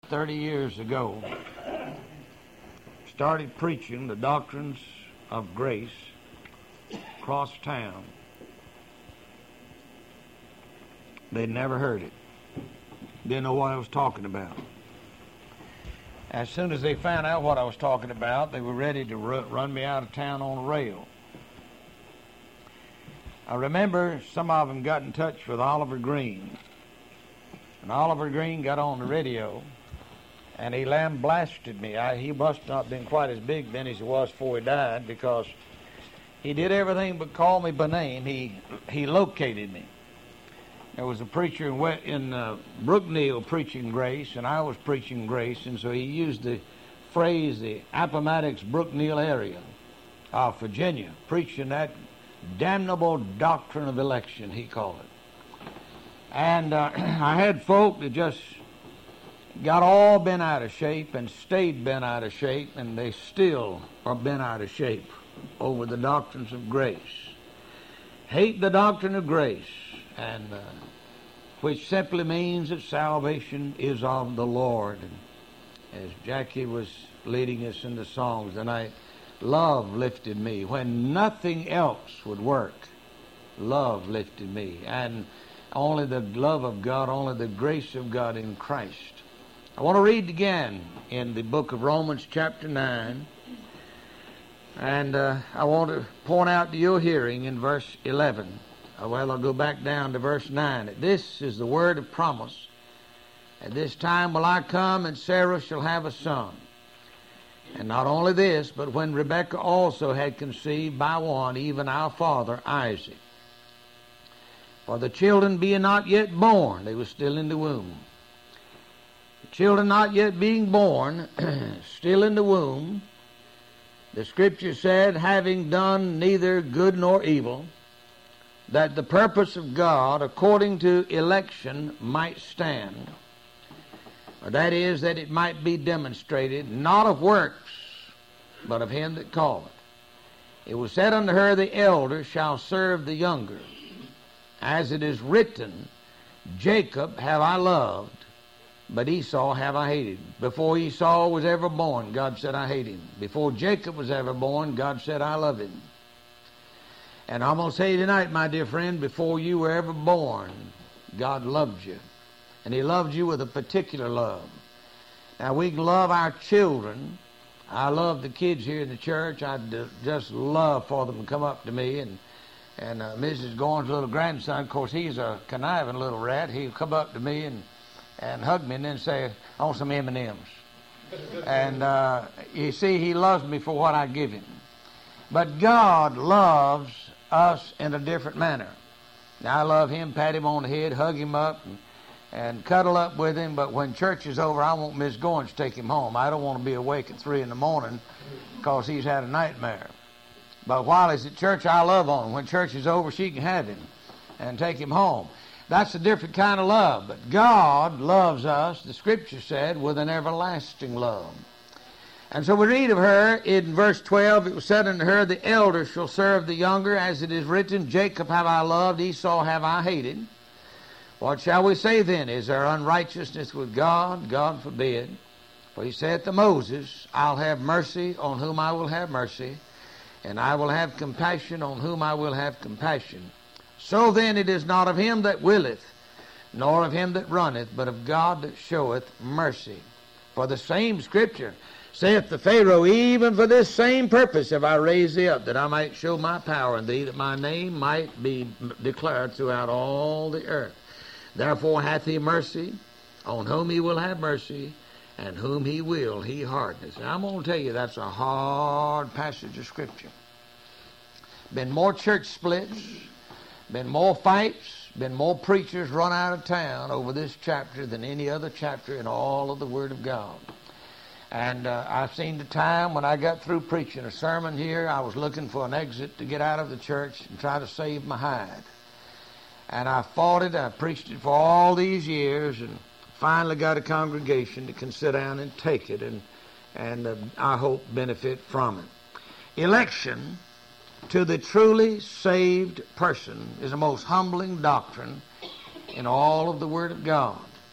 30 years ago, started preaching the doctrines of grace across town. They'd never heard it. Didn't know what I was talking about. As soon as they found out what I was talking about, they were ready to run me out of town on a rail. I remember some of them got in touch with Oliver Green. And Oliver Green got on the radio, and he lambasted me. He must not have been quite as big then as he was before he died, because he did everything but call me by name. He located me. There was a preacher in Brookneal preaching grace, and I was preaching grace, and so he used the phrase, the Appomattox Brookneal area of Virginia, preaching that damnable doctrine of election, he called it. And I had folk that just got all bent out of shape and stayed bent out of shape, and they still are bent out of shape over the doctrines of grace. Hate the doctrine of grace, and which simply means that salvation is of the Lord. And as Jackie was leading us in the songs tonight, love lifted me. When nothing else would work, love lifted me. And only the love of God, only the grace of God in Christ. I want to read again in the book of Romans chapter 9. And I want to point out to your hearing in verse 11. Well, I'll go back down to verse 9. This is the word of promise. At this time will I come, and Sarah shall have a son. And not only this, but when Rebekah also had conceived by one, even our father Isaac. For the children being not yet born, they were still in the womb. The children not yet being born, still in the womb, the Scripture said, having done neither good nor evil, that the purpose of God according to election might stand. Or that is, that it might be demonstrated, not of works, but of him that calleth. It was said unto her, the elder shall serve the younger. As it is written, Jacob have I loved, but Esau have I hated. Before Esau was ever born, God said, I hate him. Before Jacob was ever born, God said, I love him. And I'm going to say tonight, my dear friend, before you were ever born, God loved you. And he loved you with a particular love. Now, we can love our children. I love the kids here in the church. I just love for them to come up to me. And Mrs. Gorn's little grandson, of course, he's a conniving little rat. He'll come up to me and hug me and then say, I want some M&Ms. And you see, he loves me for what I give him. But God loves us in a different manner. Now, I love him, pat him on the head, hug him up, and cuddle up with him. But when church is over, I want Miss Gorns to take him home. I don't want to be awake at 3 in the morning because he's had a nightmare. But while he's at church, I love on him. When church is over, she can have him and take him home. That's a different kind of love. But God loves us, the Scripture said, with an everlasting love. And so we read of her in verse 12, it was said unto her, the elder shall serve the younger, as it is written, Jacob have I loved, Esau have I hated. What shall we say then? Is there unrighteousness with God? God forbid. For he saith to Moses, I'll have mercy on whom I will have mercy, and I will have compassion on whom I will have compassion. So then it is not of him that willeth, nor of him that runneth, but of God that showeth mercy. For the same Scripture saith to Pharaoh, even for this same purpose have I raised thee up, that I might show my power in thee, that my name might be declared throughout all the earth. Therefore hath he mercy on whom he will have mercy, and whom he will he hardeneth. And I'm going to tell you, that's a hard passage of Scripture. Been more church splits, been more fights, been more preachers run out of town over this chapter than any other chapter in all of the Word of God. And I've seen the time when I got through preaching a sermon here, I was looking for an exit to get out of the church and try to save my hide. And I fought it, I preached it for all these years, and finally got a congregation that can sit down and take it, and I hope benefit from it. Election to the truly saved person is the most humbling doctrine in all of the Word of God.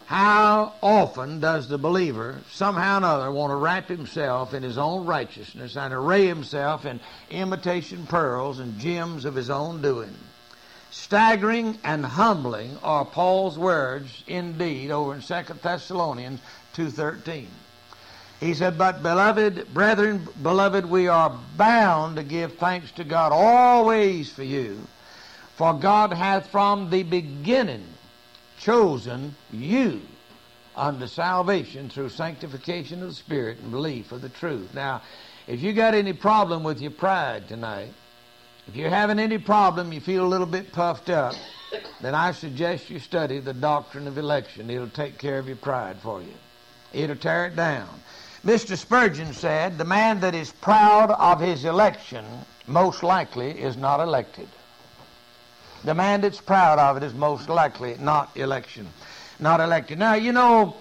How often does the believer somehow or another want to wrap himself in his own righteousness and array himself in imitation pearls and gems of his own doing? Staggering and humbling are Paul's words indeed over in 2 Thessalonians 2:13. He said, "But beloved, brethren, beloved, we are bound to give thanks to God always for you, for God hath from the beginning chosen you unto salvation through sanctification of the Spirit and belief of the truth." Now, if you got any problem with your pride tonight, if you're having any problem, you feel a little bit puffed up, then I suggest you study the doctrine of election. It'll take care of your pride for you. It'll tear it down. Mr. Spurgeon said, "The man that is proud of his election most likely is not elected." The man that's proud of it is most likely not elected. Now, you know,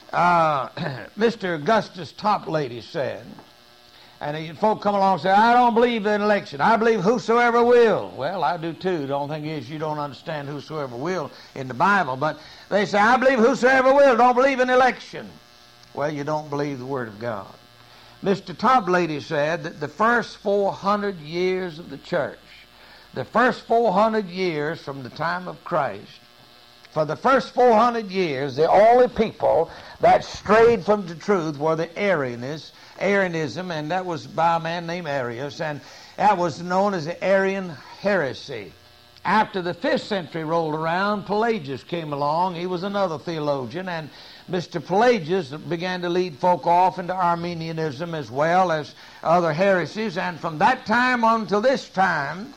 Mr. Augustus Toplady said, and folk come along and say, "I don't believe in election. I believe whosoever will." Well, I do too. The only thing is you don't understand whosoever will in the Bible. But they say, "I believe whosoever will. Don't believe in election." Well, you don't believe the Word of God. Mr. Toplady said that the first 400 years of the church, the first 400 years from the time of Christ, for the first 400 years, the only people that strayed from the truth were the Arianism, and that was by a man named Arius, and that was known as the Arian heresy. After the 5th century rolled around, Pelagius came along. He was another theologian, and Mr. Pelagius began to lead folk off into Arminianism as well as other heresies, and from that time until this time,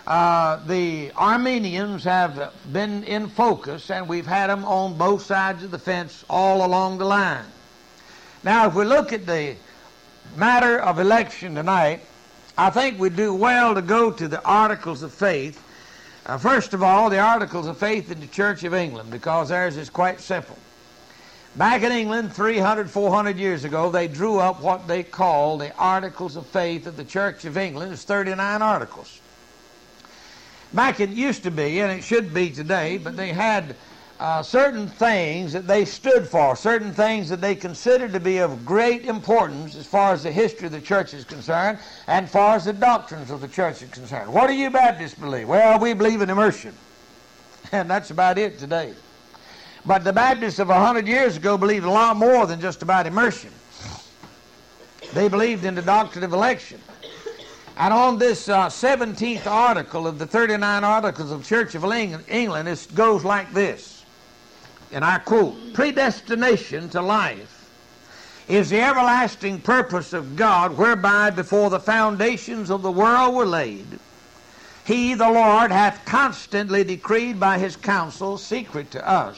the Arminians have been in focus, and we've had them on both sides of the fence all along the line. Now, if we look at the matter of election tonight, I think we do well to go to the Articles of Faith. First of all, the Articles of Faith in the Church of England, because theirs is quite simple. Back in England, 300, 400 years ago, they drew up what they call the Articles of Faith of the Church of England. It's 39 articles. Back it used to be, and it should be today, but they had certain things that they stood for, certain things that they considered to be of great importance as far as the history of the church is concerned and as far as the doctrines of the church is concerned. What do you Baptists believe? Well, we believe in immersion, and that's about it today. But the Baptists of 100 years ago believed a lot more than just about immersion. They believed in the doctrine of election. And on this 17th article of the 39 articles of the Church of England, it goes like this, and I quote, "Predestination to life is the everlasting purpose of God, whereby before the foundations of the world were laid, He, the Lord, hath constantly decreed by His counsel, secret to us,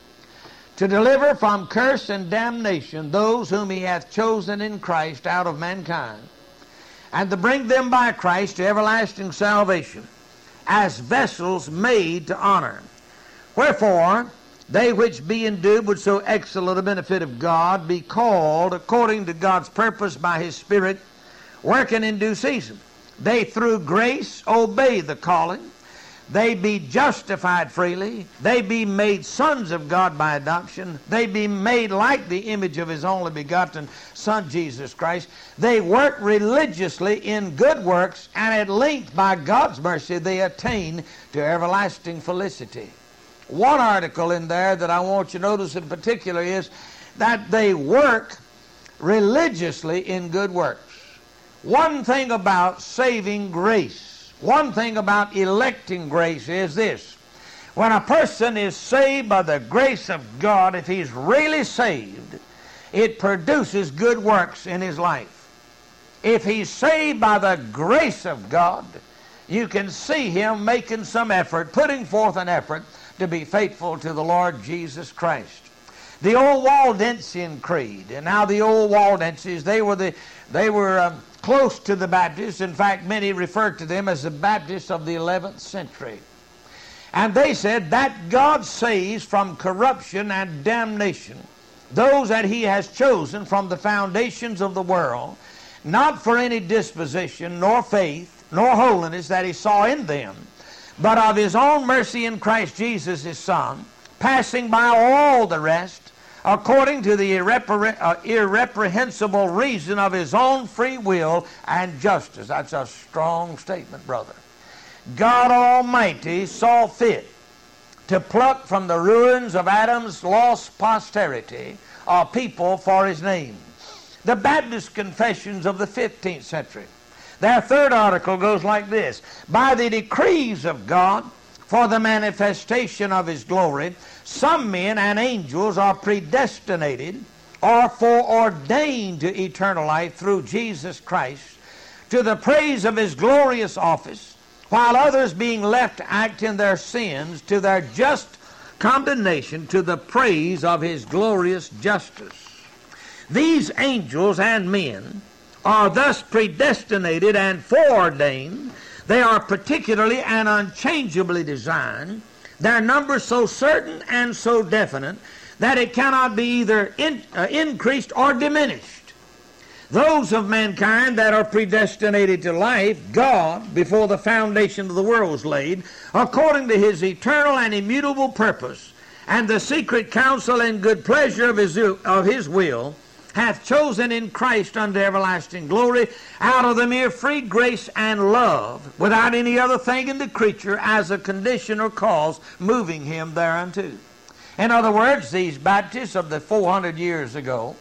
to deliver from curse and damnation those whom He hath chosen in Christ out of mankind, and to bring them by Christ to everlasting salvation, as vessels made to honor. Wherefore, they which be endued with so excellent a benefit of God be called according to God's purpose by His Spirit, working in due season. They through grace obey the calling. They be justified freely. They be made sons of God by adoption. They be made like the image of His only begotten Son, Jesus Christ. They work religiously in good works, and at length, by God's mercy, they attain to everlasting felicity. One article in there that I want you to notice in particular is that they work religiously in good works. One thing about saving grace, one thing about electing grace is this. When a person is saved by the grace of God, if he's really saved, it produces good works in his life. If he's saved by the grace of God, you can see him making some effort, putting forth an effort to be faithful to the Lord Jesus Christ. The old Waldensian Creed, and now the old Waldenses, they were close to the Baptists. In fact, many referred to them as the Baptists of the 11th century. And they said that God saves from corruption and damnation those that He has chosen from the foundations of the world, not for any disposition, nor faith, nor holiness that He saw in them, but of His own mercy in Christ Jesus His Son, passing by all the rest, according to the irreprehensible reason of his own free will and justice. That's a strong statement, brother. God Almighty saw fit to pluck from the ruins of Adam's lost posterity a people for his name. The Baptist confessions of the 15th century. Their third article goes like this: by the decrees of God for the manifestation of his glory, some men and angels are predestinated or foreordained to eternal life through Jesus Christ, to the praise of his glorious office, while others being left to act in their sins to their just condemnation to the praise of his glorious justice. These angels and men are thus predestinated and foreordained. They are particularly and unchangeably designed, their number so certain and so definite that it cannot be either increased or diminished. Those of mankind that are predestinated to life, God, before the foundation of the world was laid, according to his eternal and immutable purpose, and the secret counsel and good pleasure of his will, hath chosen in Christ unto everlasting glory, out of the mere free grace and love, without any other thing in the creature as a condition or cause moving him thereunto. In other words, these Baptists of the 400 years ago,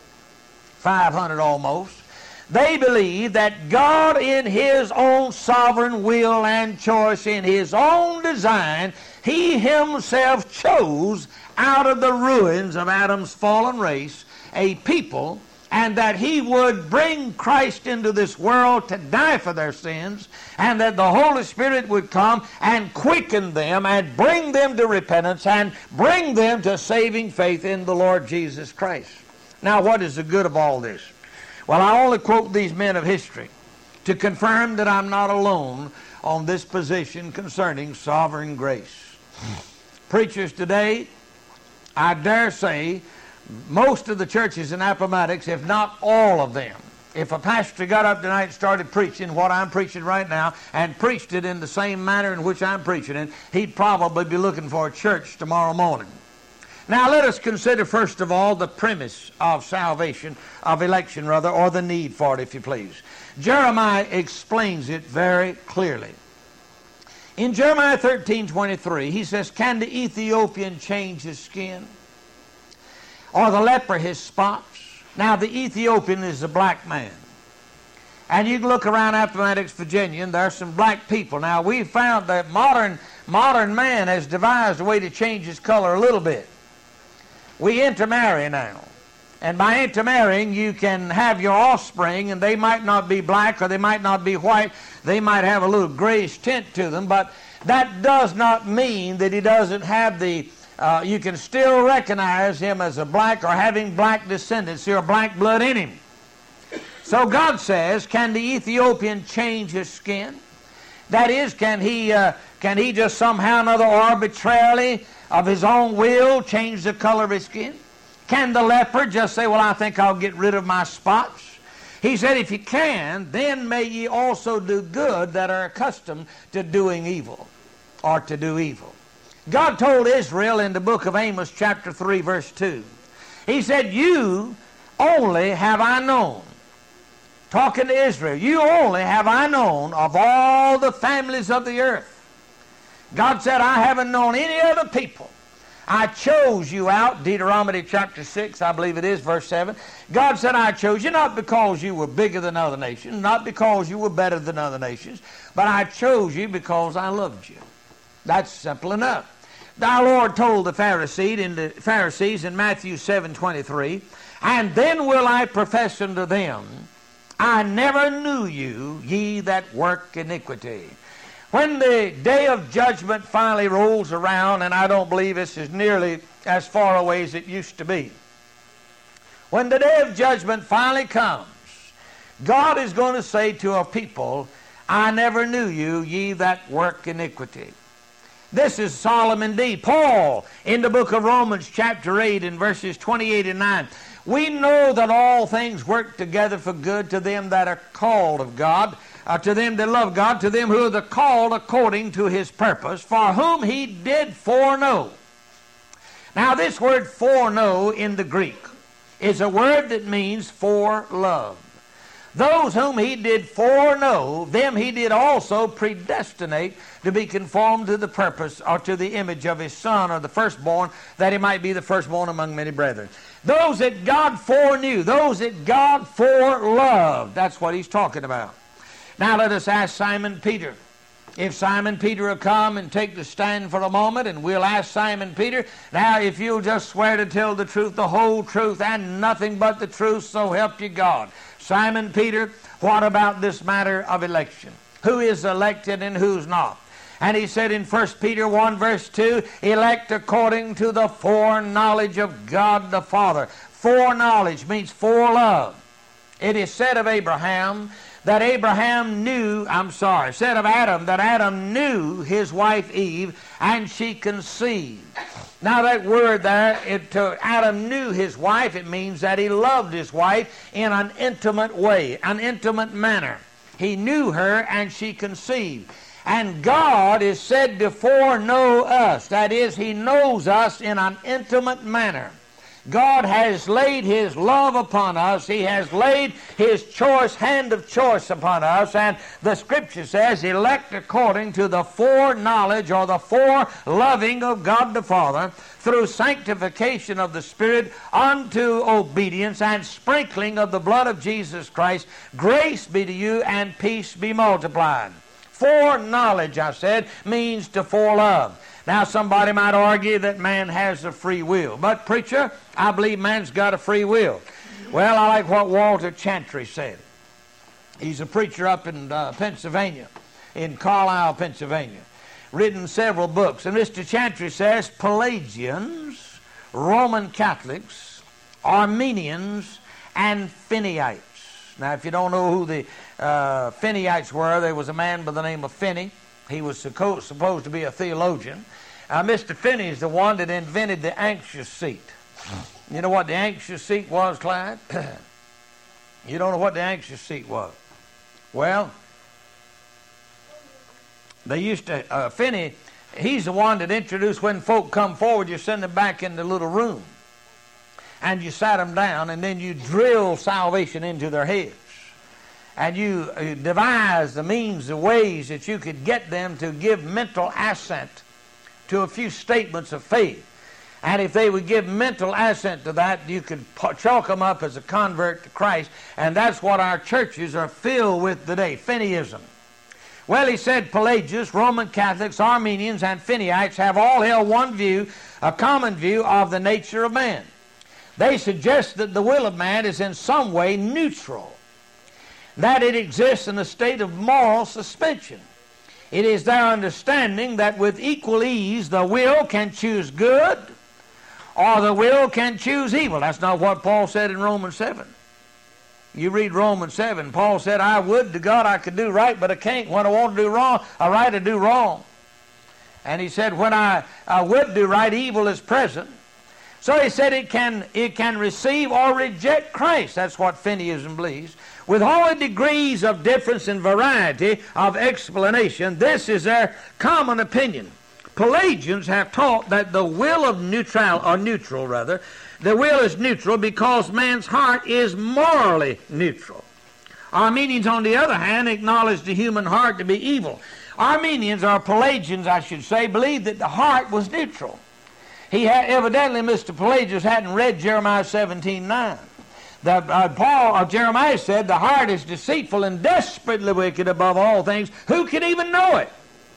500 almost, they believe that God in his own sovereign will and choice, in his own design, he himself chose out of the ruins of Adam's fallen race a people, and that he would bring Christ into this world to die for their sins, and that the Holy Spirit would come and quicken them and bring them to repentance and bring them to saving faith in the Lord Jesus Christ. Now, what is the good of all this? Well, I only quote these men of history to confirm that I'm not alone on this position concerning sovereign grace. Preachers today, I dare say, most of the churches in Appomattox, if not all of them, if a pastor got up tonight and started preaching what I'm preaching right now and preached it in the same manner in which I'm preaching it, he'd probably be looking for a church tomorrow morning. Now let us consider first of all the premise of salvation, of election rather, or the need for it, if you please. Jeremiah explains it very clearly. In Jeremiah 13:23, he says, can the Ethiopian change his skin, or the leper his spots? Now, the Ethiopian is a black man. And you can look around Appomattox, Virginia, and there are some black people. Now, we've found that modern man has devised a way to change his color a little bit. We intermarry now. And by intermarrying, you can have your offspring, and they might not be black or they might not be white. They might have a little grayish tint to them, but that does not mean that he doesn't have the you can still recognize him as a black or having black descendants or black blood in him. So God says, can the Ethiopian change his skin? That is, can he just somehow or another arbitrarily of his own will change the color of his skin? Can the leper just say, well, I think I'll get rid of my spots? He said, if you can, then may ye also do good that are accustomed to doing evil, or to do evil. God told Israel in the book of Amos chapter 3 verse 2, he said, you only have I known, talking to Israel, you only have I known of all the families of the earth. God said, I haven't known any other people. I chose you out, Deuteronomy chapter 6, I believe it is, verse 7. God said, I chose you not because you were bigger than other nations, not because you were better than other nations, but I chose you because I loved you. That's simple enough. Our Lord told the Pharisees in Matthew 7:23, and then will I profess unto them, I never knew you, ye that work iniquity. When the day of judgment finally rolls around, and I don't believe this is nearly as far away as it used to be, when the day of judgment finally comes, God is going to say to a people, I never knew you, ye that work iniquity. This is solemn indeed. Paul, in the book of Romans chapter 8 in verses 28 and 9, we know that all things work together for good to them that are called of God, to them that love God, to them who are the called according to his purpose, for whom he did foreknow. Now this word foreknow in the Greek is a word that means for love. Those whom he did foreknow, them he did also predestinate to be conformed to the purpose or to the image of his Son, or the firstborn, that he might be the firstborn among many brethren. Those that God foreknew, those that God foreloved, that's what he's talking about. Now let us ask Simon Peter. If Simon Peter will come and take the stand for a moment, and we'll ask Simon Peter, now if you'll just swear to tell the truth, the whole truth, and nothing but the truth, so help you God. Simon Peter, what about this matter of election? Who is elected and who's not? And he said in 1 Peter 1 verse 2, elect according to the foreknowledge of God the Father. Foreknowledge means forelove. It is said of Abraham that Adam that Adam knew his wife Eve, and she conceived. Now that word there, Adam knew his wife, it means that he loved his wife in an intimate way, an intimate manner. He knew her and she conceived. And God is said to foreknow us. That is, he knows us in an intimate manner. God has laid his love upon us. He has laid his hand of choice upon us. And the Scripture says, elect according to the foreknowledge or the foreloving of God the Father, through sanctification of the Spirit unto obedience and sprinkling of the blood of Jesus Christ. Grace be to you and peace be multiplied. Foreknowledge, I said, means to forelove. Now, somebody might argue that man has a free will. But, preacher, I believe man's got a free will. Well, I like what Walter Chantry said. He's a preacher up in Pennsylvania, in Carlisle, Pennsylvania. Written several books. And Mr. Chantry says Pelagians, Roman Catholics, Armenians, and Finnyites. Now, if you don't know who the Finnyites were, there was a man by the name of Finney. He was supposed to be a theologian. Mr. Finney is the one that invented the anxious seat. You know what the anxious seat was, Clyde? You don't know what the anxious seat was? Well, they used to, Finney, he's the one that introduced when folk come forward, you send them back in the little room. And you sat them down, and then you drill salvation into their heads. And you devise the means, the ways that you could get them to give mental assent to a few statements of faith. And if they would give mental assent to that, you could chalk them up as a convert to Christ. And that's what our churches are filled with today, Finneyism. Well, he said Pelagius, Roman Catholics, Armenians, and Finnyites have all held one view, a common view of the nature of man. They suggest that the will of man is in some way neutral, that it exists in a state of moral suspension. It is their understanding that with equal ease the will can choose good or the will can choose evil. That's not what Paul said in Romans 7. You read Romans 7, Paul said, I would to God I could do right, but I can't. When I want to do wrong, I right to do wrong. And he said, when I would do right, evil is present. So he said it can receive or reject Christ. That's what Finneyism believes. With all the degrees of difference and variety of explanation, this is their common opinion. Pelagians have taught that the will of neutral, the will is neutral because man's heart is morally neutral. Armenians, on the other hand, acknowledge the human heart to be evil. Armenians, or Pelagians, I should say, believe that the heart was neutral. Evidently, Mr. Pelagius hadn't read Jeremiah 17:9. Jeremiah said, the heart is deceitful and desperately wicked above all things. Who can even know it?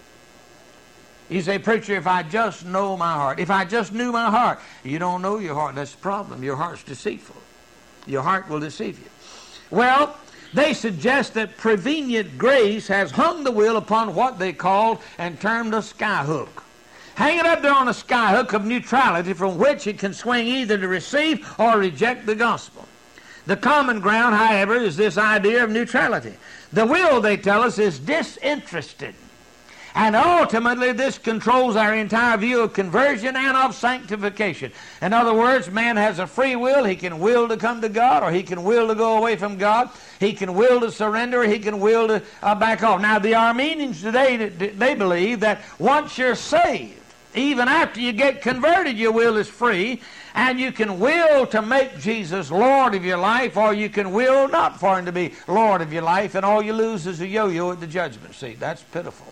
You say, preacher, if I just know my heart, if I just knew my heart. You don't know your heart. That's the problem. Your heart's deceitful. Your heart will deceive you. Well, they suggest that prevenient grace has hung the will upon what they called and termed a skyhook. Hang it up there on a skyhook of neutrality from which it can swing either to receive or reject the gospel. The common ground, however, is this idea of neutrality. The will, they tell us, is disinterested. And ultimately, this controls our entire view of conversion and of sanctification. In other words, man has a free will. He can will to come to God, or he can will to go away from God. He can will to surrender, or he can will to back off. Now, the Armenians today, they believe that once you're saved, Even after you get converted, your will is free, and you can will to make Jesus Lord of your life, or you can will not for him to be Lord of your life, and all you lose is a yo-yo at the judgment seat. That's pitiful.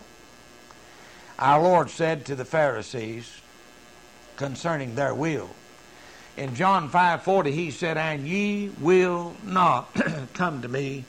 Our Lord said to the Pharisees concerning their will, in John 5:40, he said, "And ye will not come to me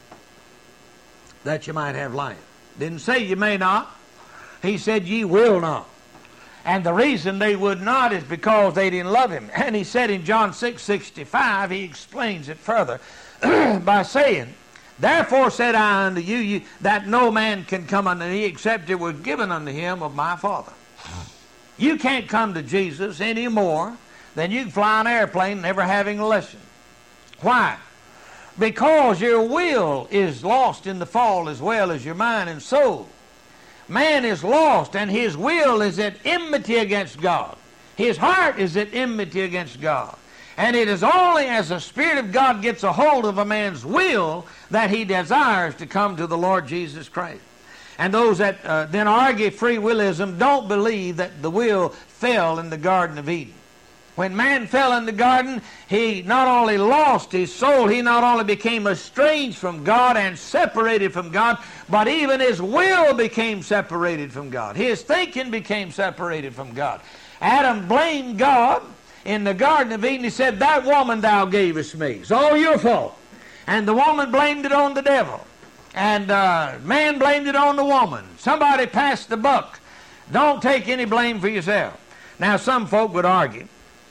that you might have life." Didn't say you may not. He said ye will not. And the reason they would not is because they didn't love him. And he said in John 6:65, he explains it further by saying, "Therefore said I unto you, that no man can come unto me except it were given unto him of my Father." You can't come to Jesus any more than you can fly an airplane never having a lesson. Why? Because your will is lost in the fall as well as your mind and soul. Man is lost, and his will is at enmity against God. His heart is at enmity against God. And it is only as the Spirit of God gets a hold of a man's will that he desires to come to the Lord Jesus Christ. And those that then argue free willism don't believe that the will fell in the Garden of Eden. When man fell in the garden, he not only lost his soul, he not only became estranged from God and separated from God, but even his will became separated from God. His thinking became separated from God. Adam blamed God in the Garden of Eden. He said, "That woman thou gavest me, it's all your fault." And the woman blamed it on the devil. And man blamed it on the woman. Somebody passed the buck. Don't take any blame for yourself. Now, some folk would argue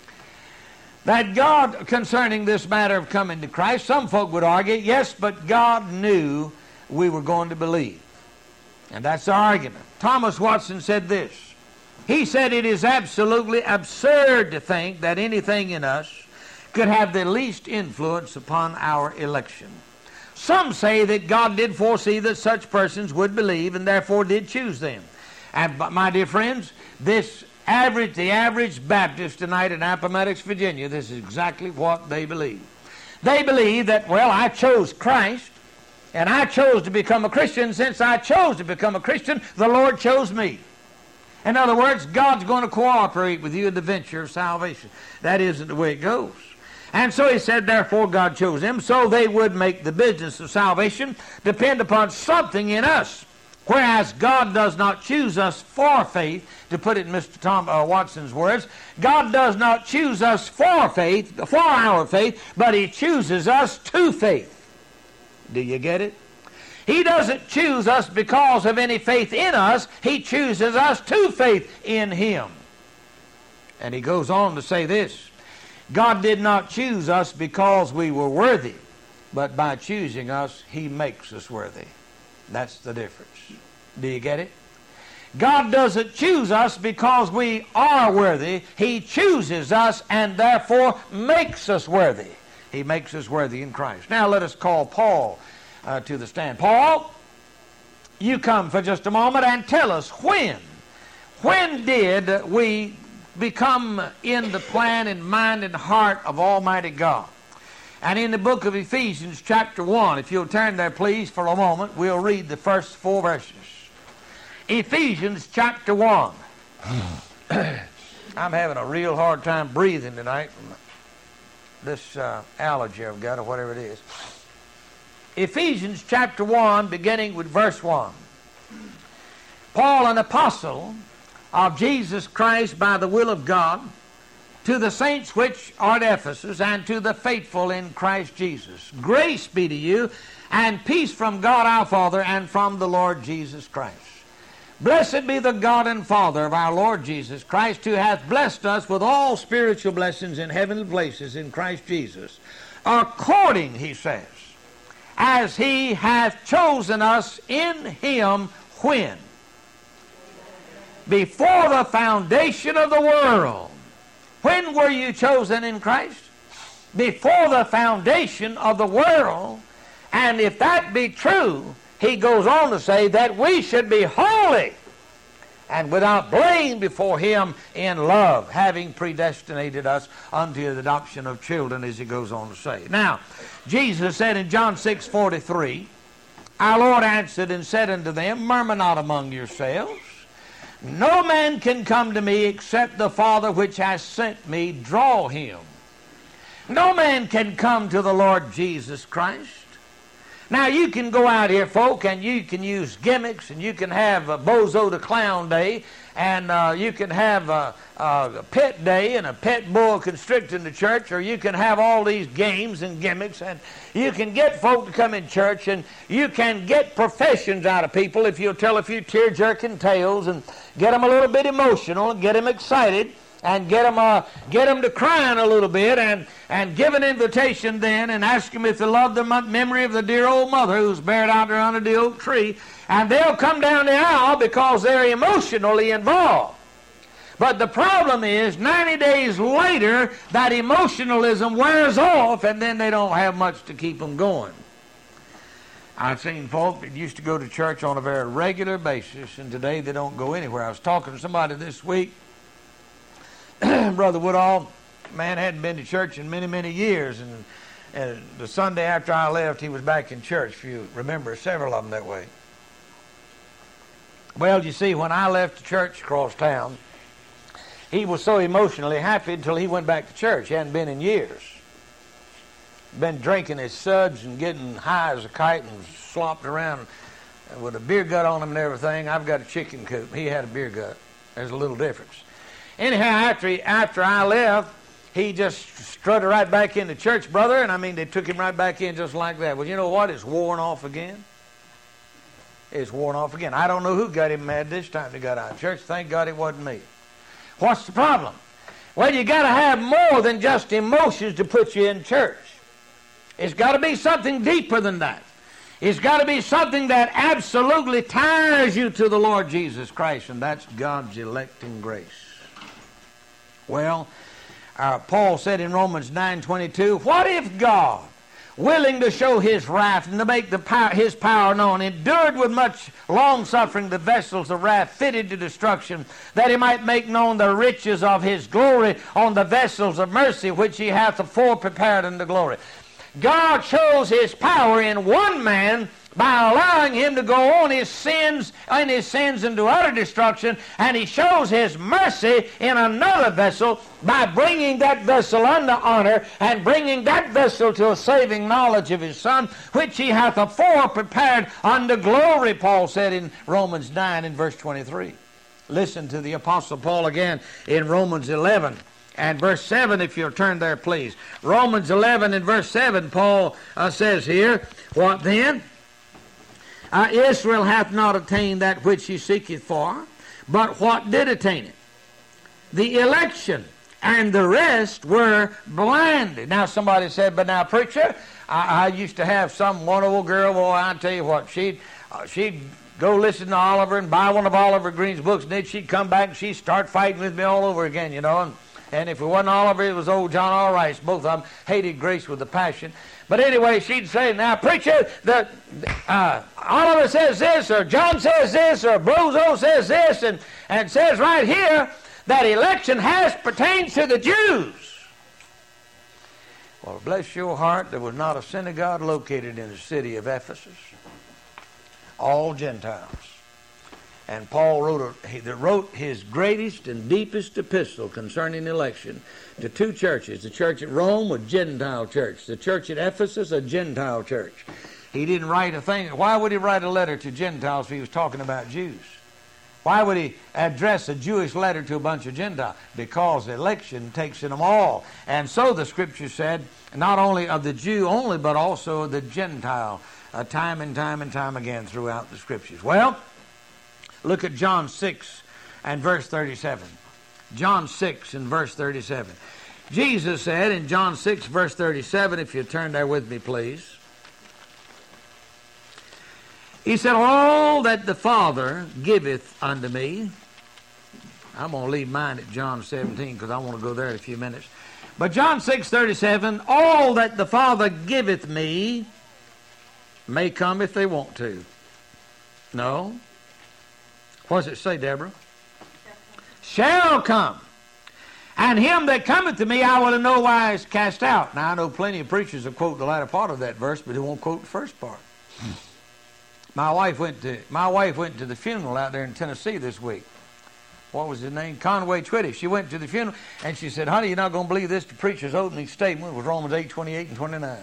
that God, concerning this matter of coming to Christ, some folk would argue, yes, but God knew we were going to believe. And that's the argument. Thomas Watson said this. He said, "It is absolutely absurd to think that anything in us could have the least influence upon our election. Some say that God did foresee that such persons would believe and therefore did choose them." And my dear friends, the average Baptist tonight in Appomattox, Virginia, this is exactly what they believe. They believe that, well, I chose Christ, and I chose to become a Christian. Since I chose to become a Christian, the Lord chose me. In other words, God's going to cooperate with you in the venture of salvation. That isn't the way it goes. And so he said, therefore God chose them, so they would make the business of salvation depend upon something in us. Whereas God does not choose us for faith, to put it in Mr. Watson's words, God does not choose us for faith, for our faith, but he chooses us to faith. Do you get it? He doesn't choose us because of any faith in us. He chooses us to faith in him. And he goes on to say this. God did not choose us because we were worthy, but by choosing us, he makes us worthy. That's the difference. Do you get it? God doesn't choose us because we are worthy. He chooses us and therefore makes us worthy. He makes us worthy in Christ. Now let us call Paul to the stand. Paul, you come for just a moment and tell us when did we become in the plan and mind and heart of Almighty God? And in the book of Ephesians chapter 1, if you'll turn there please for a moment, we'll read the first 4 verses. Ephesians chapter 1. I'm having a real hard time breathing tonight from this allergy I've got or whatever it is. Ephesians chapter 1, beginning with verse 1. Paul, an apostle of Jesus Christ by the will of God, to the saints which are at Ephesus, and to the faithful in Christ Jesus. Grace be to you, and peace from God our Father, and from the Lord Jesus Christ. Blessed be the God and Father of our Lord Jesus Christ, who hath blessed us with all spiritual blessings in heavenly places in Christ Jesus, according, he says, as he hath chosen us in him when? Before the foundation of the world. When were you chosen in Christ? Before the foundation of the world. And if that be true, he goes on to say that we should be holy and without blame before him in love, having predestinated us unto the adoption of children, as he goes on to say. Now, Jesus said in John 6:43, our Lord answered and said unto them, murmur not among yourselves. No man can come to me except the Father which has sent me draw him. No man can come to the Lord Jesus Christ. Now, you can go out here, folk, and you can use gimmicks, and you can have a Bozo the Clown Day, and you can have a pet day and a pet bull constricting the church, or you can have all these games and gimmicks, and you can get folk to come in church, and you can get professions out of people if you'll tell a few tear-jerking tales and get them a little bit emotional and get them excited and get them to crying a little bit and give an invitation then and ask them if they love the memory of the dear old mother who's buried out there under the oak tree, and they'll come down the aisle because they're emotionally involved. But the problem is 90 days later that emotionalism wears off and then they don't have much to keep them going. I've seen folk that used to go to church on a very regular basis, and today they don't go anywhere. I was talking to somebody this week, Brother Woodall, man hadn't been to church in many, many years, and the Sunday after I left, he was back in church, if you remember, several of them that way. Well, you see, when I left the church across town, he was so emotionally happy until he went back to church. He hadn't been in years. Been drinking his suds and getting high as a kite and slopped around with a beer gut on him and everything. I've got a chicken coop. He had a beer gut. There's a little difference. Anyhow, after I left, he just strutted right back into church, brother, and I mean, they took him right back in just like that. Well, you know what? It's worn off again. It's worn off again. I don't know who got him mad this time they got out of church. Thank God it wasn't me. What's the problem? Well, you got to have more than just emotions to put you in church. It's got to be something deeper than that. It's got to be something that absolutely ties you to the Lord Jesus Christ, and that's God's electing grace. Well, Paul said in Romans 9:22, what if God, willing to show his wrath and to make his power known, endured with much long-suffering the vessels of wrath fitted to destruction, that he might make known the riches of his glory on the vessels of mercy, which he hath afore prepared unto glory. God shows his power in one man by allowing him to go on his sins into utter destruction, and he shows his mercy in another vessel by bringing that vessel unto honor and bringing that vessel to a saving knowledge of his Son, which he hath afore prepared unto glory, Paul said in Romans 9 and verse 23. Listen to the Apostle Paul again in Romans 11 and verse 7, if you'll turn there, please. Romans 11 and verse 7, Paul says here, what then? Israel hath not attained that which he seeketh for, but what did attain it? The election, and the rest were blinded. Now somebody said, but now preacher, I used to have one old girl, boy, I tell you what, she'd go listen to Oliver and buy one of Oliver Green's books, and then she'd come back and she'd start fighting with me all over again, you know. And if it wasn't Oliver, it was old John R. Rice. Both of them hated grace with a passion. But anyway, she'd say, now, preacher, Oliver says this, or John says this, or Bozo says this, and says right here that election pertains to the Jews. Well, bless your heart, there was not a synagogue located in the city of Ephesus. All Gentiles. And Paul wrote his greatest and deepest epistle concerning election to two churches. The church at Rome, a Gentile church. The church at Ephesus, a Gentile church. He didn't write a thing. Why would he write a letter to Gentiles if he was talking about Jews? Why would he address a Jewish letter to a bunch of Gentiles? Because election takes in them all. And so the Scripture said, not only of the Jew only, but also of the Gentile, time and time and time again throughout the Scriptures. Well, look at John 6 and verse 37. John 6 and verse 37. Jesus said in John 6 verse 37, if you turn there with me, please. He said, all that the Father giveth unto me. I'm going to leave mine at John 17 because I want to go there in a few minutes. But John 6:37, all that the Father giveth me may come if they want to. No. What does it say, Deborah? Shall come. And him that cometh to me I will in no wise cast out. Now I know plenty of preachers will quote the latter part of that verse, but they won't quote the first part. My wife went to the funeral out there in Tennessee this week. what was his name? Conway Twitty. She went to the funeral, and she said, honey, you're not going to believe this. The preacher's opening statement was Romans 8:28 and 29.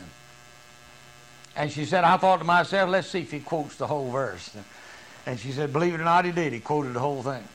And she said, I thought to myself, let's see if he quotes the whole verse. And she said, believe it or not, he did. He quoted the whole thing.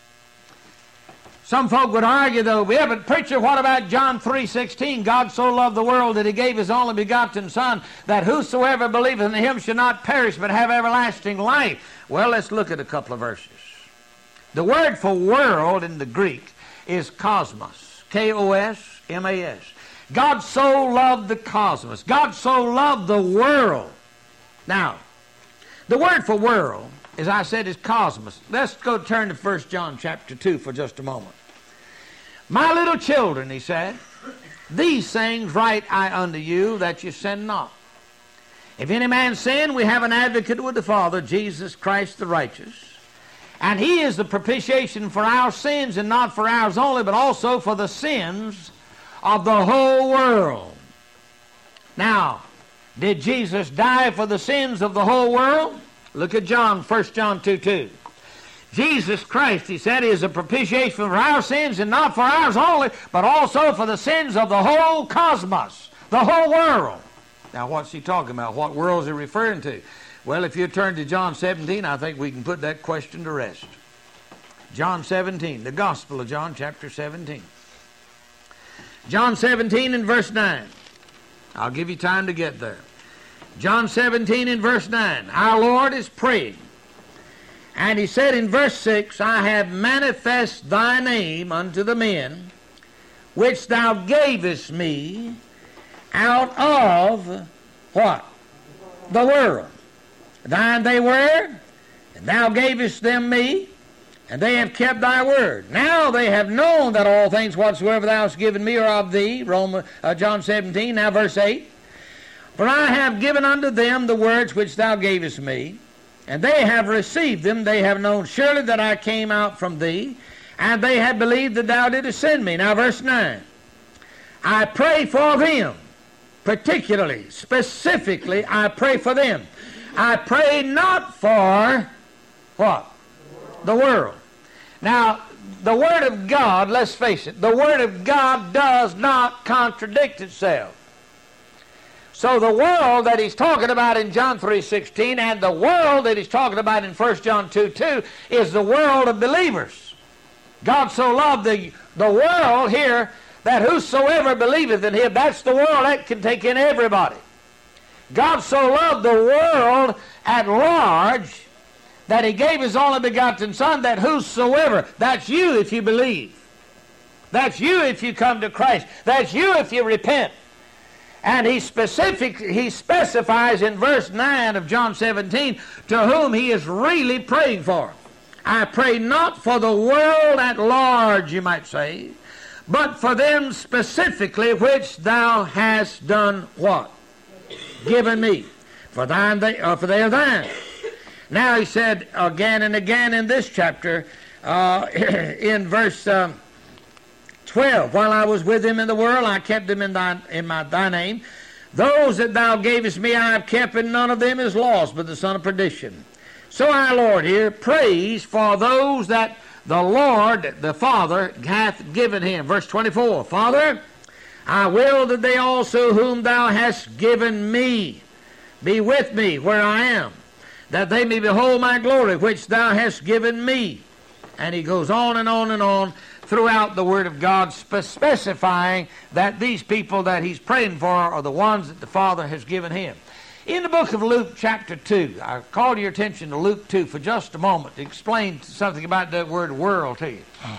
Some folk would argue, though, yeah, but preacher, what about John 3:16? God so loved the world that he gave his only begotten Son, that whosoever believeth in him should not perish but have everlasting life. Well, let's look at a couple of verses. The word for world in the Greek is cosmos, K-O-S-M-A-S. God so loved the cosmos. God so loved the world. Now, the word for world, as I said, is cosmos. Let's go turn to 1 John chapter 2 for just a moment. My little children, he said, these things write I unto you, that you sin not. If any man sin, we have an advocate with the Father, Jesus Christ the righteous. And he is the propitiation for our sins, and not for ours only, but also for the sins of the whole world. Now, did Jesus die for the sins of the whole world? Look at John, 1 John 2:2. Jesus Christ, he said, is a propitiation for our sins, and not for ours only, but also for the sins of the whole cosmos, the whole world. Now, what's he talking about? What world is he referring to? Well, if you turn to John 17, I think we can put that question to rest. John 17, the Gospel of John, chapter 17. John 17 and verse 9. I'll give you time to get there. John 17 and verse 9. Our Lord is praying. And he said in verse 6, I have manifest thy name unto the men, which thou gavest me out of what? The world. Thine they were, and thou gavest them me, and they have kept thy word. Now they have known that all things whatsoever thou hast given me are of thee. John 17, now verse 8. For I have given unto them the words which thou gavest me, and they have received them. They have known surely that I came out from thee, and they have believed that thou didst send me. Now verse 9. I pray for them, particularly, specifically, I pray for them. I pray not for what? The world. Now, the Word of God, let's face it, the Word of God does not contradict itself. So the world that he's talking about in John 3:16 and the world that he's talking about in 1 John 2:2 is the world of believers. God so loved the world here that whosoever believeth in him, that's the world, that can take in everybody. God so loved the world at large that he gave his only begotten Son, that whosoever, that's you if you believe. That's you if you come to Christ. That's you if you repent. And he specifies in verse 9 of John 17 to whom he is really praying for. I pray not for the world at large, you might say, but for them specifically which thou hast done what? Given me. For they are thine. Now he said again and again in this chapter, in verse 12, while I was with them in the world, I kept them in thy name. Those that thou gavest me I have kept, and none of them is lost, but the son of perdition. So our Lord here prays for those that the Lord, the Father, hath given him. Verse 24, Father, I will that they also whom thou hast given me be with me where I am, that they may behold my glory which thou hast given me. And he goes on and on and on throughout the Word of God, specifying that these people that he's praying for are the ones that the Father has given him. In the book of Luke chapter 2, I call your attention to Luke 2 for just a moment to explain something about that word world to you.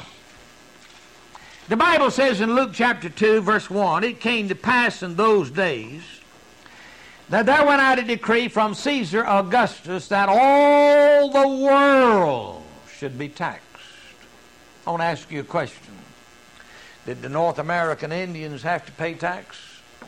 The Bible says in Luke chapter 2 verse 1, it came to pass in those days that there went out a decree from Caesar Augustus that all the world should be taxed. I want to ask you a question. Did the North American Indians have to pay tax?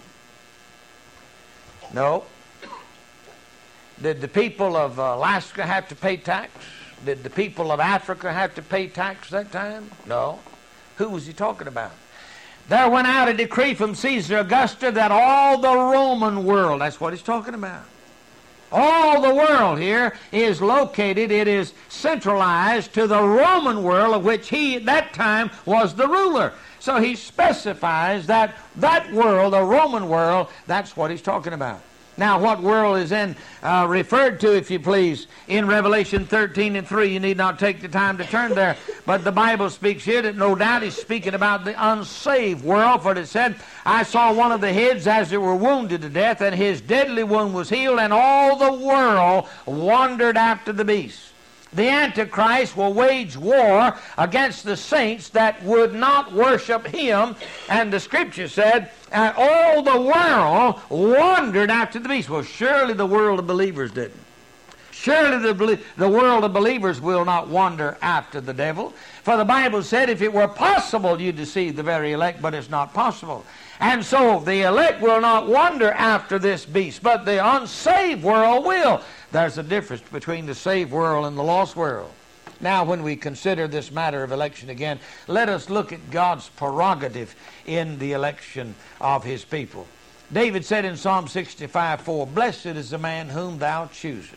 No. Did the people of Alaska have to pay tax? Did the people of Africa have to pay tax that time? No. Who was he talking about? There went out a decree from Caesar Augustus that all the Roman world, that's what he's talking about. All the world here is located, it is centralized to the Roman world, of which he at that time was the ruler. So he specifies that world, the Roman world, that's what he's talking about. Now, what world is then referred to, if you please, in Revelation 13:3? You need not take the time to turn there. But the Bible speaks here that no doubt he's speaking about the unsaved world. For it said, I saw one of the heads as it were wounded to death, and his deadly wound was healed, and all the world wandered after the beast. The Antichrist will wage war against the saints that would not worship him. And the Scripture said, all the world wandered after the beast. Well, surely the world of believers didn't. Surely the world of believers will not wander after the devil. For the Bible said, if it were possible, you'd deceive the very elect, but it's not possible. And so the elect will not wander after this beast, but the unsaved world will. There's a difference between the saved world and the lost world. Now, when we consider this matter of election again, let us look at God's prerogative in the election of his people. David said in Psalm 65:4, Blessed is the man whom thou choosest,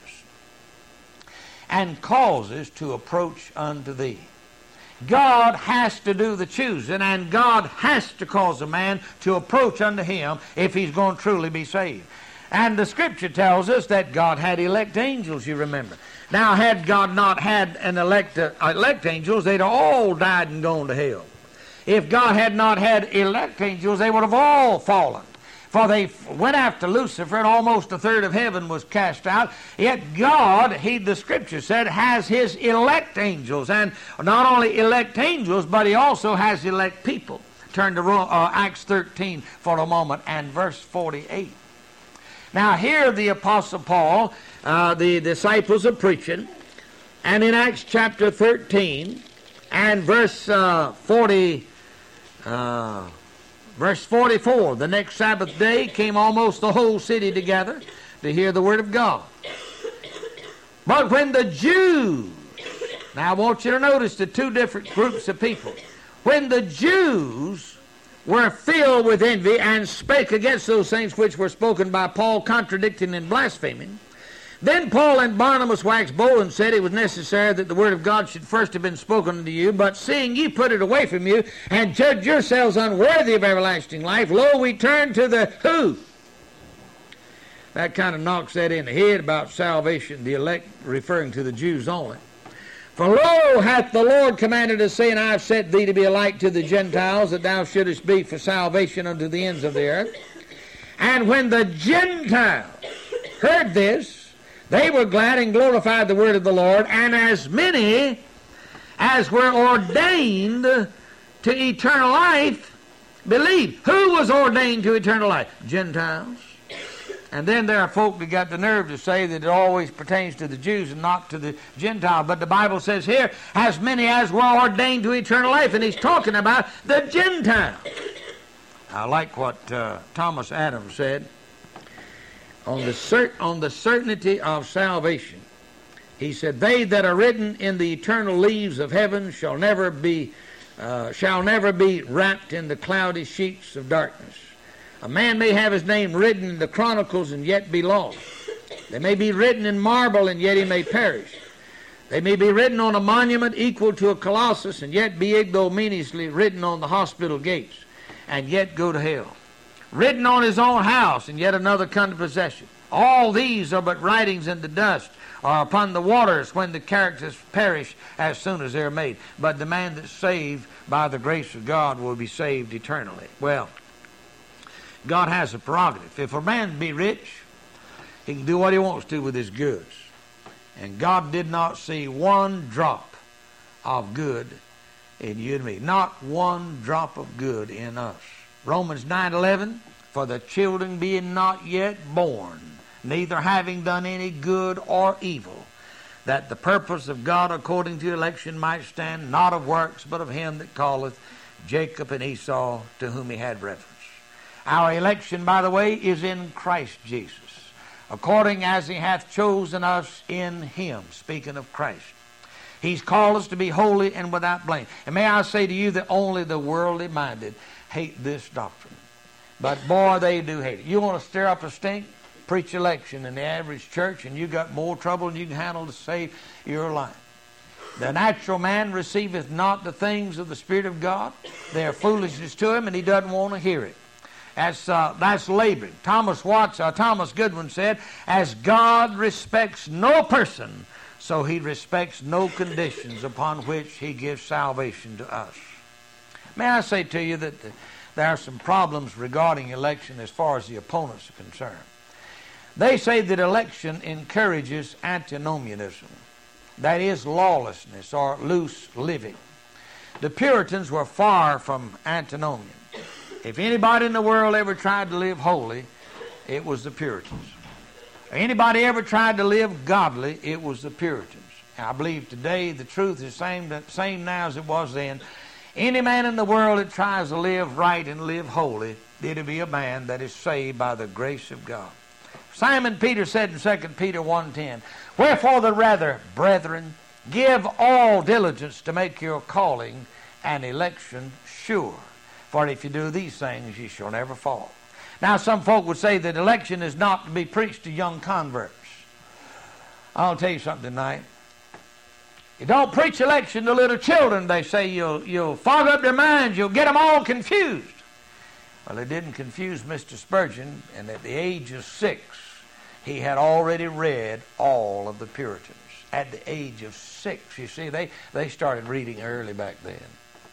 and causes to approach unto thee. God has to do the choosing, and God has to cause a man to approach unto him if he's going to truly be saved. And the Scripture tells us that God had elect angels, you remember. Now, had God not had an elect angels, they'd all died and gone to hell. If God had not had elect angels, they would have all fallen. For they went after Lucifer, and almost a third of heaven was cast out. Yet God, the Scripture said, has his elect angels. And not only elect angels, but he also has elect people. Turn to Acts 13 for a moment and verse 48. Now here the Apostle Paul, the disciples are preaching, and in Acts chapter 13 and verse 44, the next Sabbath day came almost the whole city together to hear the word of God. But when the Jews, now I want you to notice the two different groups of people. When the Jews were filled with envy and spake against those things which were spoken by Paul, contradicting and blaspheming, then Paul and Barnabas waxed bold and said it was necessary that the word of God should first have been spoken unto you, but seeing ye put it away from you, and judge yourselves unworthy of everlasting life, lo, we turn to the who? That kind of knocks that in the head about salvation, the elect referring to the Jews only. For lo, hath the Lord commanded us, saying, I have set thee to be a light to the Gentiles, that thou shouldest be for salvation unto the ends of the earth. And when the Gentiles heard this, they were glad and glorified the word of the Lord, and as many as were ordained to eternal life believed. Who was ordained to eternal life? Gentiles. And then there are folk that got the nerve to say that it always pertains to the Jews and not to the Gentiles. But the Bible says here, as many as were ordained to eternal life. And he's talking about the Gentiles. I like what Thomas Adams said on the certainty of salvation. He said, they that are written in the eternal leaves of heaven shall never be wrapped in the cloudy sheets of darkness. A man may have his name written in the chronicles and yet be lost. They may be written in marble and yet he may perish. They may be written on a monument equal to a colossus and yet be ignominiously written on the hospital gates and yet go to hell. Written on his own house and yet another come to possession. All these are but writings in the dust or upon the waters when the characters perish as soon as they're made. But the man that's saved by the grace of God will be saved eternally. Well, God has a prerogative. If a man be rich, he can do what he wants to with his goods. And God did not see one drop of good in you and me. Not one drop of good in us. Romans 9:11, for the children being not yet born, neither having done any good or evil, that the purpose of God according to election might stand, not of works, but of him that calleth Jacob and Esau, to whom he had reference. Our election, by the way, is in Christ Jesus, according as he hath chosen us in him, speaking of Christ. He's called us to be holy and without blame. And may I say to you that only the worldly minded hate this doctrine. But boy, they do hate it. You want to stir up a stink? preach election in the average church, and you got more trouble than you can handle to save your life. The natural man receiveth not the things of the Spirit of God. They are foolishness to him, and he doesn't want to hear it. That's laboring. Thomas Goodwin said, as God respects no person, so he respects no conditions upon which he gives salvation to us. May I say to you that there are some problems regarding election as far as the opponents are concerned. They say that election encourages antinomianism, that is, lawlessness or loose living. The Puritans were far from antinomian. If anybody in the world ever tried to live holy, it was the Puritans. If anybody ever tried to live godly, it was the Puritans. And I believe today the truth is the same now as it was then. Any man in the world that tries to live right and live holy, it'll be a man that is saved by the grace of God. Simon Peter said in 2 Peter 1:10, wherefore the rather, brethren, give all diligence to make your calling and election sure. For if you do these things, ye shall never fall. Now, some folk would say that election is not to be preached to young converts. I'll tell you something tonight. You don't preach election to little children. They say you'll fog up their minds. You'll get them all confused. Well, it didn't confuse Mr. Spurgeon, and at the age of 6, he had already read all of the Puritans. At the age of 6, you see, they started reading early back then.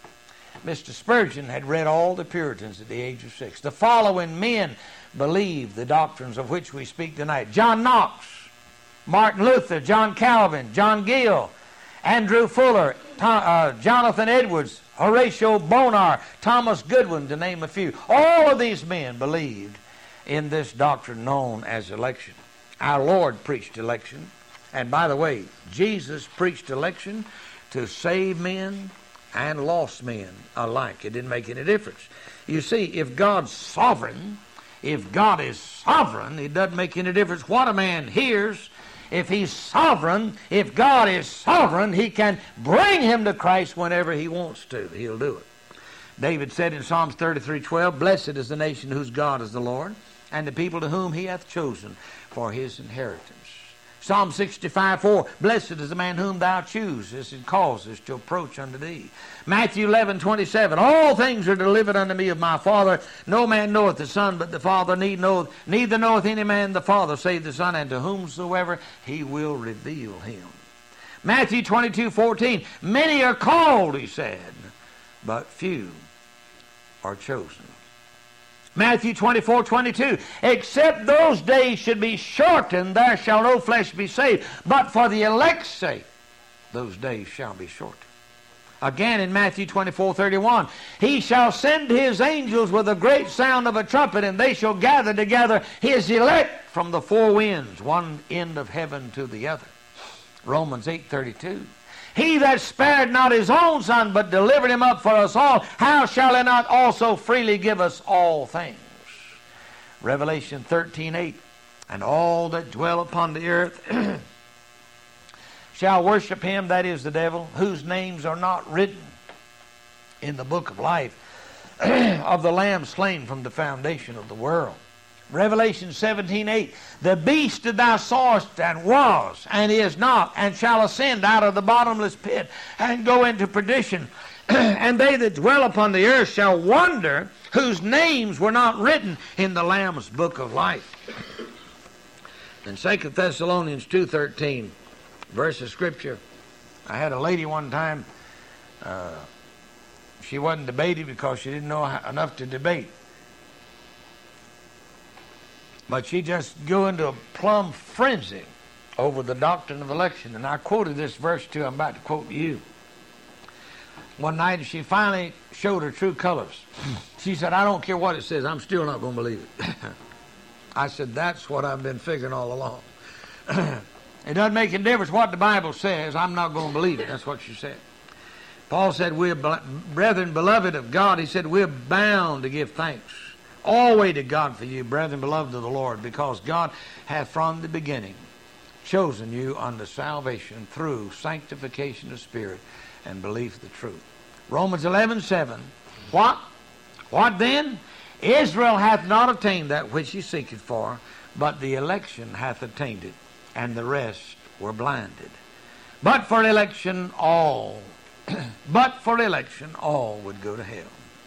Mr. Spurgeon had read all the Puritans at the age of 6. The following men believed the doctrines of which we speak tonight: John Knox, Martin Luther, John Calvin, John Gill, Andrew Fuller, Jonathan Edwards, Horatio Bonar, Thomas Goodwin, to name a few. All of these men believed in this doctrine known as election. Our Lord preached election. And by the way, Jesus preached election to save men and lost men alike. It didn't make any difference. You see, if God's sovereign, if God is sovereign, it doesn't make any difference what a man hears. If he's sovereign, if God is sovereign, he can bring him to Christ whenever he wants to. He'll do it. David said in Psalms 33:12, blessed is the nation whose God is the Lord, and the people to whom he hath chosen for his inheritance. Psalm 65:4, blessed is the man whom thou choosest and causest to approach unto thee. Matthew 11:27, all things are delivered unto me of my Father. No man knoweth the Son but the Father, neither knoweth any man the Father save the Son, and to whomsoever he will reveal him. Matthew 22:14, many are called, he said, but few are chosen. Matthew 24:22, except those days should be shortened, there shall no flesh be saved. But for the elect's sake, those days shall be shortened. Again in Matthew 24:31, he shall send his angels with a great sound of a trumpet, and they shall gather together his elect from the four winds, one end of heaven to the other. Romans 8:32. He that spared not his own Son, but delivered him up for us all, how shall he not also freely give us all things? Revelation 13:8. And all that dwell upon the earth shall worship him, that is the devil, whose names are not written in the book of life of the Lamb slain from the foundation of the world. Revelation 17:8, the beast that thou sawest and was and is not and shall ascend out of the bottomless pit and go into perdition. And they that dwell upon the earth shall wonder whose names were not written in the Lamb's book of life. In 2 Thessalonians 2:13, verse of Scripture, I had a lady one time, she wasn't debating because she didn't know enough to debate. But she just go into a plumb frenzy over the doctrine of election. And I quoted this verse too. I'm about to quote you. One night she finally showed her true colors. She said, I don't care what it says. I'm still not going to believe it. I said, that's what I've been figuring all along. It doesn't make any difference what the Bible says. I'm not going to believe it. That's what she said. Paul said, we're brethren beloved of God. He said, we're bound to give thanks always to God for you, brethren beloved of the Lord, because God hath from the beginning chosen you unto salvation through sanctification of spirit and belief of the truth. Romans 11:7. What then? Israel hath not attained that which he seeketh for, but the election hath attained it, and the rest were blinded. But for election all would go to hell.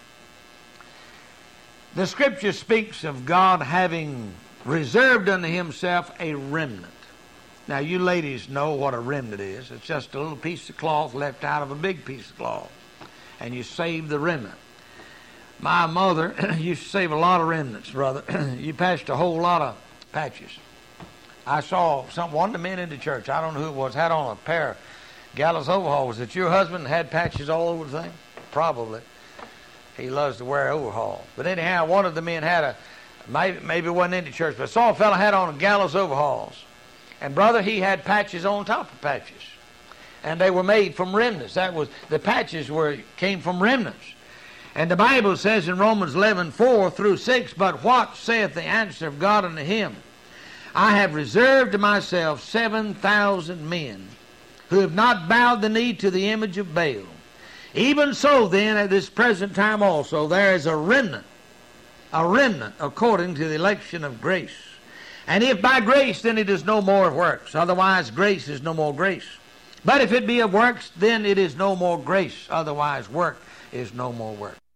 The Scripture speaks of God having reserved unto himself a remnant. Now, you ladies know what a remnant is. It's just a little piece of cloth left out of a big piece of cloth, and you save the remnant. My mother used to save a lot of remnants, brother. You patched a whole lot of patches. I saw one of the men in the church, I don't know who it was, had on a pair of Gallows overalls. Was it your husband that had patches all over the thing? Probably. He loves to wear overalls. But anyhow, one of the men had maybe it wasn't in the church, but I saw a fellow had on a Gallows overalls. And brother, he had patches on top of patches. And they were made from remnants. The patches came from remnants. And the Bible says in Romans 11:4-6, but what saith the answer of God unto him? I have reserved to myself 7,000 men who have not bowed the knee to the image of Baal. Even so then, at this present time also, there is a remnant according to the election of grace. And if by grace, then it is no more of works. Otherwise, grace is no more grace. But if it be of works, then it is no more grace. Otherwise, work is no more work.